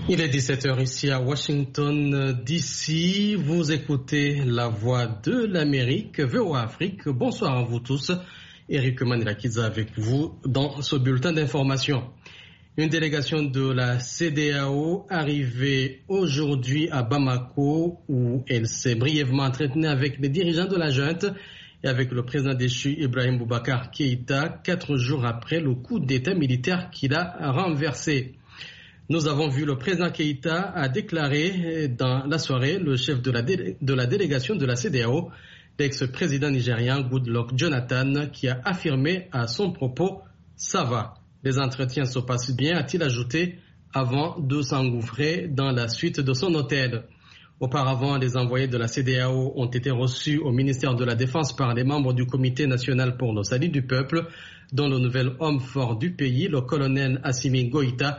Il est 17h ici à Washington, D.C. Vous écoutez la voix de l'Amérique, VOA Afrique. Bonsoir à vous tous. Eric Manilakiza avec vous dans ce bulletin d'information. Une délégation de la CEDEAO arrivée aujourd'hui à Bamako où elle s'est brièvement entretenue avec les dirigeants de la junte et avec le président déchu Ibrahim Boubacar Keïta 4 jours après le coup d'état militaire qu'il a renversé. Nous avons vu le président Keïta a déclaré dans la soirée le chef de la délégation de la CEDEAO, l'ex-président nigérian Goodluck Jonathan, qui a affirmé à son propos « ça va ». Les entretiens se passent bien, a-t-il ajouté, avant de s'engouffrer dans la suite de son hôtel. Auparavant, les envoyés de la CEDEAO ont été reçus au ministère de la Défense par les membres du Comité national pour le salut du peuple, dont le nouvel homme fort du pays, le colonel Assimi Goïta.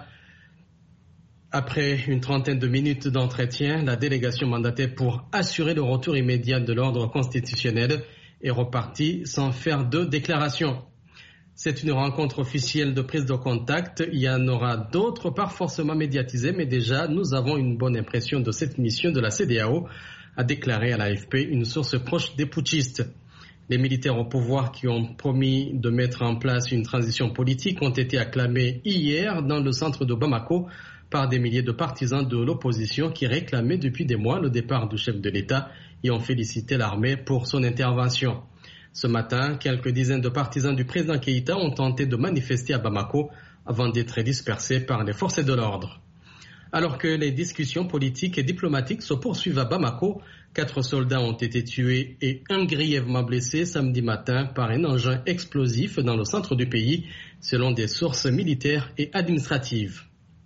Après une trentaine de minutes d'entretien, la délégation mandatée pour assurer le retour immédiat de l'ordre constitutionnel est repartie sans faire de déclaration. C'est une rencontre officielle de prise de contact. Il y en aura d'autres, pas forcément médiatisées, mais déjà nous avons une bonne impression de cette mission de la CEDEAO, a déclaré à l'AFP une source proche des putschistes. Les militaires au pouvoir qui ont promis de mettre en place une transition politique ont été acclamés hier dans le centre de Bamako par des milliers de partisans de l'opposition qui réclamaient depuis des mois le départ du chef de l'État et ont félicité l'armée pour son intervention. Ce matin, quelques dizaines de partisans du président Keïta ont tenté de manifester à Bamako avant d'être dispersés par les forces de l'ordre. Alors que les discussions politiques et diplomatiques se poursuivent à Bamako, 4 soldats ont été tués et 1 grièvement blessé samedi matin par un engin explosif dans le centre du pays, selon des sources militaires et administratives.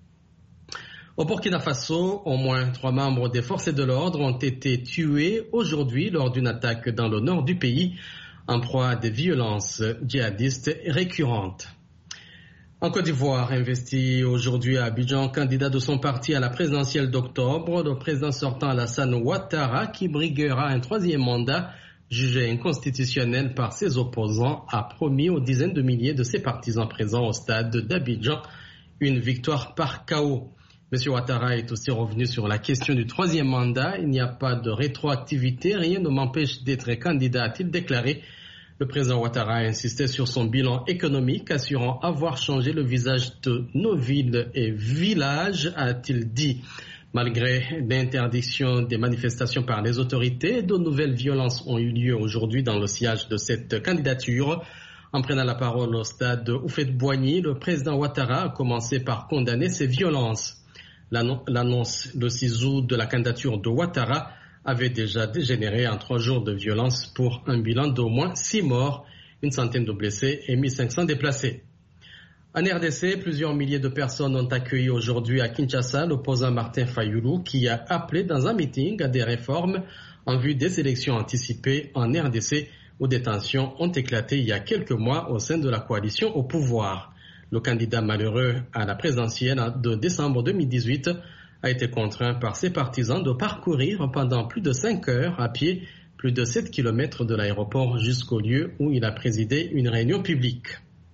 Au Burkina Faso, au moins 3 membres des forces de l'ordre ont été tués aujourd'hui lors d'une attaque dans le nord du pays, en proie à des violences djihadistes récurrentes. En Côte d'Ivoire, investi aujourd'hui à Abidjan, candidat de son parti à la présidentielle d'octobre, le président sortant Alassane Ouattara, qui briguera un 3e mandat, jugé inconstitutionnel par ses opposants, a promis aux dizaines de milliers de ses partisans présents au stade d'Abidjan une victoire par KO. M. Ouattara est aussi revenu sur la question du 3e mandat. Il n'y a pas de rétroactivité, rien ne m'empêche d'être candidat, a-t-il déclaré. Le président Ouattara a insisté sur son bilan économique, assurant avoir changé le visage de nos villes et villages, a-t-il dit. Malgré l'interdiction des manifestations par les autorités, de nouvelles violences ont eu lieu aujourd'hui dans le sillage de cette candidature. En prenant la parole au stade Houphouët-Boigny, le président Ouattara a commencé par condamner ces violences. L'annonce le 6 août de la candidature de Ouattara avait déjà dégénéré en 3 jours de violence pour un bilan d'au moins 6 morts, une centaine de blessés et 1500 déplacés. En RDC, plusieurs milliers de personnes ont accueilli aujourd'hui à Kinshasa l'opposant Martin Fayulu qui a appelé dans un meeting à des réformes en vue des élections anticipées en RDC où des tensions ont éclaté il y a quelques mois au sein de la coalition au pouvoir. Le candidat malheureux à la présidentielle de décembre 2018 a été contraint par ses partisans de parcourir pendant plus de 5 heures à pied plus de 7 km de l'aéroport jusqu'au lieu où il a présidé une réunion publique.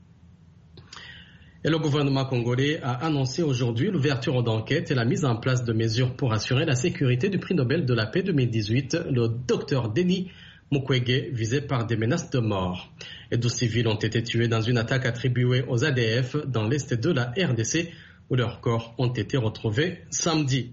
Et le gouvernement congolais a annoncé aujourd'hui l'ouverture d'enquêtes et la mise en place de mesures pour assurer la sécurité du prix Nobel de la paix 2018, le Dr Denis Mukwege, visé par des menaces de mort. Et 12 civils ont été tués dans une attaque attribuée aux ADF dans l'est de la RDC, où leurs corps ont été retrouvés samedi.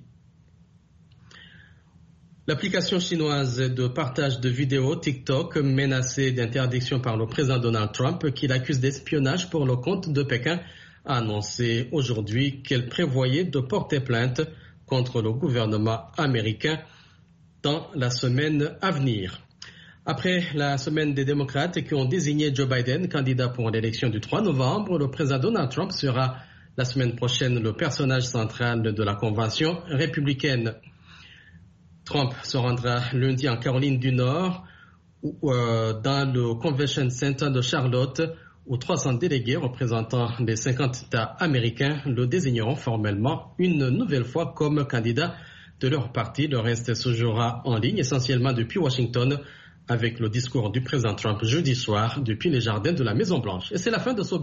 L'application chinoise de partage de vidéos TikTok, menacée d'interdiction par le président Donald Trump, qui l'accuse d'espionnage pour le compte de Pékin, a annoncé aujourd'hui qu'elle prévoyait de porter plainte contre le gouvernement américain dans la semaine à venir. Après la semaine des démocrates qui ont désigné Joe Biden candidat pour l'élection du 3 novembre, le président Donald Trump sera la semaine prochaine le personnage central de la convention républicaine. Trump se rendra lundi en Caroline du Nord, dans le Convention Center de Charlotte, où 300 délégués représentant les 50 États américains le désigneront formellement une nouvelle fois comme candidat de leur parti. Le reste se jouera en ligne, essentiellement depuis Washington, avec le discours du président Trump jeudi soir depuis les jardins de la Maison-Blanche. Et c'est la fin de ce